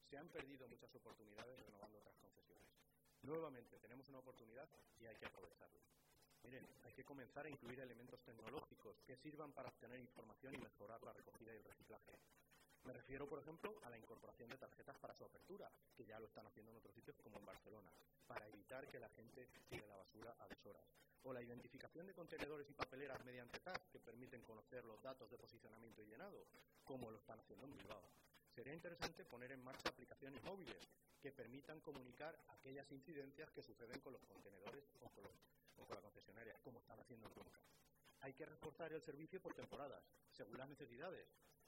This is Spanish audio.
Se han perdido muchas oportunidades renovando otras concesiones. Nuevamente tenemos una oportunidad y hay que aprovecharla. Miren, hay que comenzar a incluir elementos tecnológicos que sirvan para obtener información y mejorar la recogida y el reciclaje. Me refiero, por ejemplo, a la incorporación de tarjetas para su apertura, que ya lo están haciendo en otros sitios como en Barcelona, para evitar que la gente tire la basura a deshoras. O la identificación de contenedores y papeleras mediante TAG, que permiten conocer los datos de posicionamiento y llenado, como lo están haciendo en Bilbao. Sería interesante poner en marcha aplicaciones móviles que permitan comunicar aquellas incidencias que suceden con los contenedores o con la concesionaria, como están haciendo en Cuenca. Hay que reforzar el servicio por temporadas, según las necesidades.